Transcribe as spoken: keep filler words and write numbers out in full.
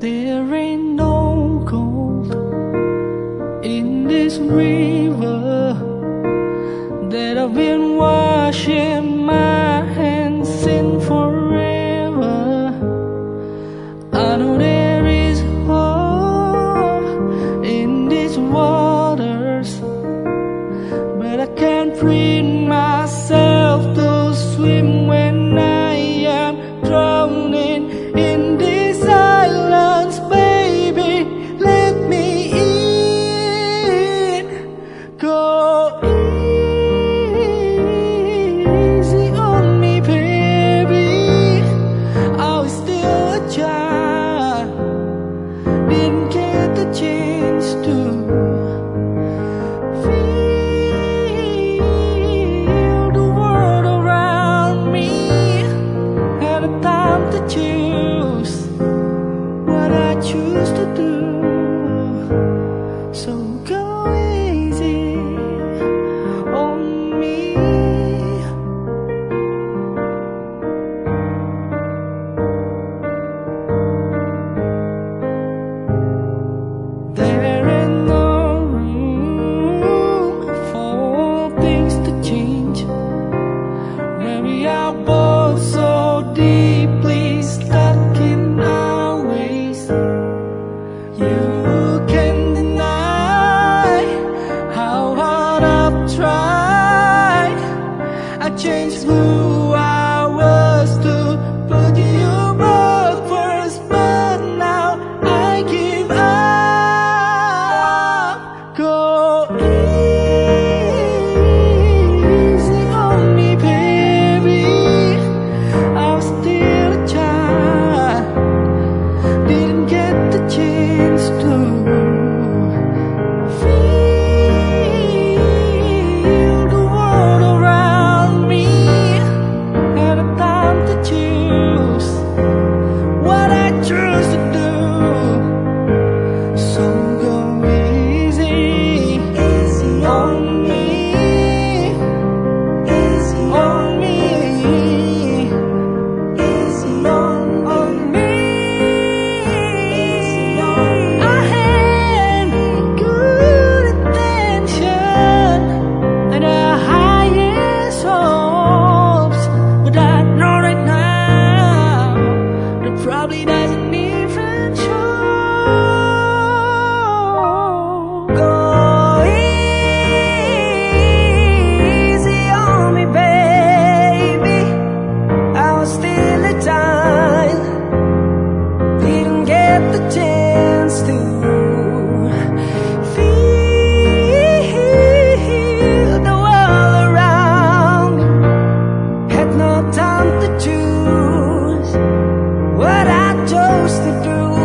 There ain't no gold in this river that I've been washing my hands in forever. I know there is hope in these waters, but I can't bring myself to swim when I am drowning in these islands. Baby, let me in. Go easy on me, baby. I was still a child, didn't get the chance to feel the world around me. Had a time to choose what I choose to do. So go easy on me. There ain't no room for things to change when we are both so deeply stuck in our ways. You can deny how hard I've tried. I changed who I was to put you both first, but now I give up. Go easy on me, baby. I was still a child, didn't get the chance to feel the world around me. Had a time to choose what I choose to do. So go easy, easy on me, easy on me, easy on, on me. I had good intention and the highest hopes, but I know right now that probably doesn't even show. Go easy on me, baby. I was still a child, didn't get the chance to feel the world around me. Had no time to choose what I chose to do.